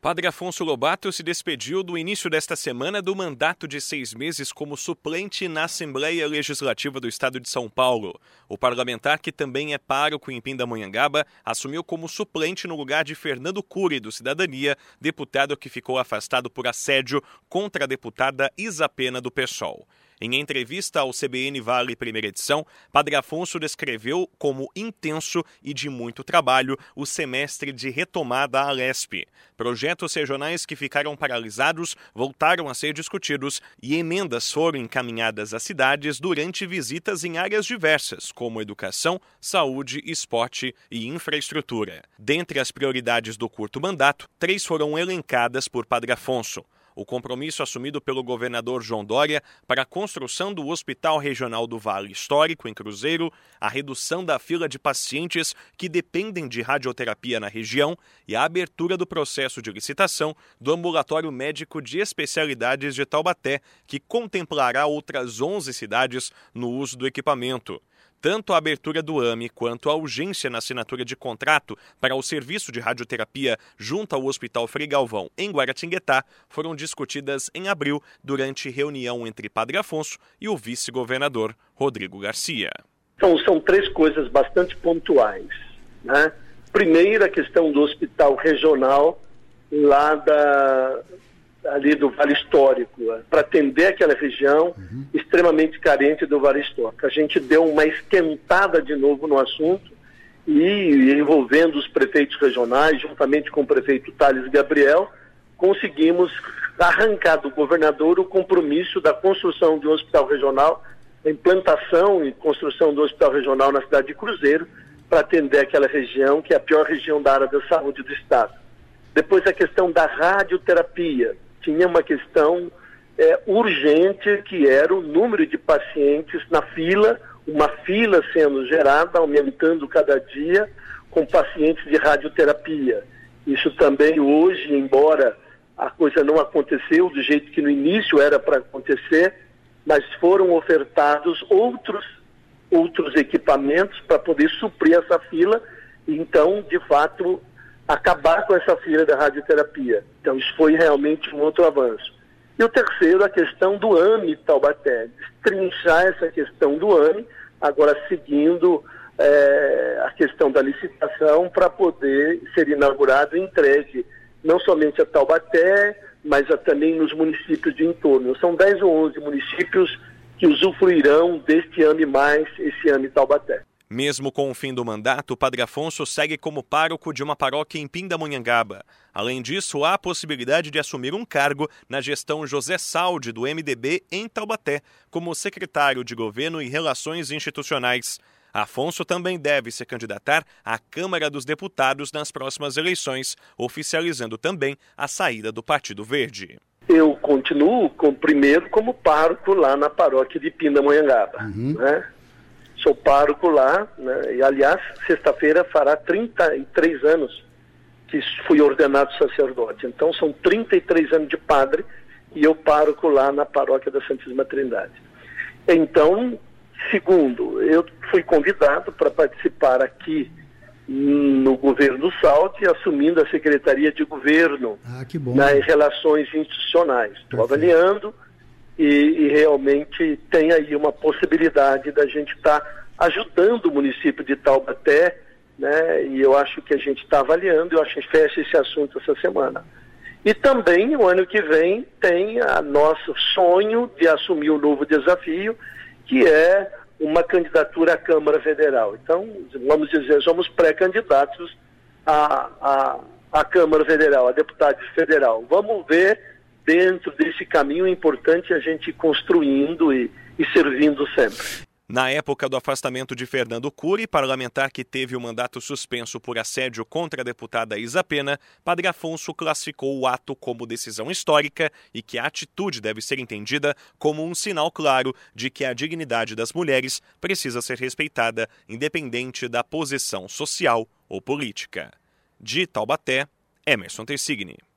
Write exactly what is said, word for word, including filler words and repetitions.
Padre Afonso Lobato se despediu do início desta semana do mandato de seis meses como suplente na Assembleia Legislativa do Estado de São Paulo. O parlamentar, que também é pároco em Pindamonhangaba, assumiu como suplente no lugar de Fernando Cury, do Cidadania, deputado que ficou afastado por assédio contra a deputada Isa Pena, do PSOL. Em entrevista ao C B N Vale Primeira Edição, Padre Afonso descreveu como intenso e de muito trabalho o semestre de retomada à Alesp. Projetos regionais que ficaram paralisados voltaram a ser discutidos e emendas foram encaminhadas às cidades durante visitas em áreas diversas, como educação, saúde, esporte e infraestrutura. Dentre as prioridades do curto mandato, três foram elencadas por Padre Afonso. O compromisso assumido pelo governador João Dória para a construção do Hospital Regional do Vale Histórico, em Cruzeiro, a redução da fila de pacientes que dependem de radioterapia na região e a abertura do processo de licitação do Ambulatório Médico de Especialidades de Taubaté, que contemplará outras onze cidades no uso do equipamento. Tanto a abertura do A M E quanto a urgência na assinatura de contrato para o serviço de radioterapia junto ao Hospital Frei Galvão, em Guaratinguetá, foram discutidas em abril durante reunião entre Padre Afonso e o vice-governador Rodrigo Garcia. Então, são três coisas bastante pontuais, né? Primeiro, a questão do hospital regional lá da... ali do Vale Histórico, para atender aquela região uhum. extremamente carente do Vale Histórico. A gente deu uma esquentada de novo no assunto e, envolvendo os prefeitos regionais, juntamente com o prefeito Thales Gabriel, conseguimos arrancar do governador o compromisso da construção de um hospital regional, a implantação e construção do hospital regional na cidade de Cruzeiro, para atender aquela região, que é a pior região da área da saúde do estado. Depois, a questão da radioterapia. Tinha uma questão é, urgente, que era o número de pacientes na fila, uma fila sendo gerada, aumentando cada dia, com pacientes de radioterapia. Isso também hoje, embora a coisa não aconteceu do jeito que no início era para acontecer, mas foram ofertados outros, outros equipamentos para poder suprir essa fila, e então, de fato, acabar com essa fila da radioterapia. Então, isso foi realmente um outro avanço. E o terceiro, a questão do A M E Taubaté. Destrinchar essa questão do A M E, agora seguindo é, a questão da licitação para poder ser inaugurado e entregue, não somente a Taubaté, mas a, também nos municípios de entorno. São dez ou onze municípios que usufruirão deste A M E mais, esse A M E Taubaté. Mesmo com o fim do mandato, Padre Afonso segue como pároco de uma paróquia em Pindamonhangaba. Além disso, há a possibilidade de assumir um cargo na gestão José Saldi, do M D B, em Taubaté, como secretário de Governo e Relações Institucionais. Afonso também deve se candidatar à Câmara dos Deputados nas próximas eleições, oficializando também a saída do Partido Verde. Eu continuo, com, primeiro, como pároco lá na paróquia de Pindamonhangaba, uhum. né? Sou pároco lá, né? E, aliás, sexta-feira fará trinta e três anos que fui ordenado sacerdote. Então, são trinta e três anos de padre e eu pároco lá na paróquia da Santíssima Trindade. Então, segundo, eu fui convidado para participar aqui no governo do Saldi, assumindo a Secretaria de Governo ah, que bom. Nas Relações Institucionais. Estou avaliando. E, e realmente tem aí uma possibilidade da gente estar tá ajudando o município de Taubaté, né? E eu acho que a gente está avaliando, eu acho que fecha esse assunto essa semana. E também, o ano que vem, tem a nosso sonho de assumir um novo desafio, que é uma candidatura à Câmara Federal. Então, vamos dizer, somos pré-candidatos à, à, à Câmara Federal, a deputado federal. Vamos ver. Dentro desse caminho é importante a gente ir construindo e, e servindo sempre. Na época do afastamento de Fernando Cury, parlamentar que teve o mandato suspenso por assédio contra a deputada Isa Pena, Padre Afonso classificou o ato como decisão histórica e que a atitude deve ser entendida como um sinal claro de que a dignidade das mulheres precisa ser respeitada, independente da posição social ou política. De Taubaté, Emerson Tersigni.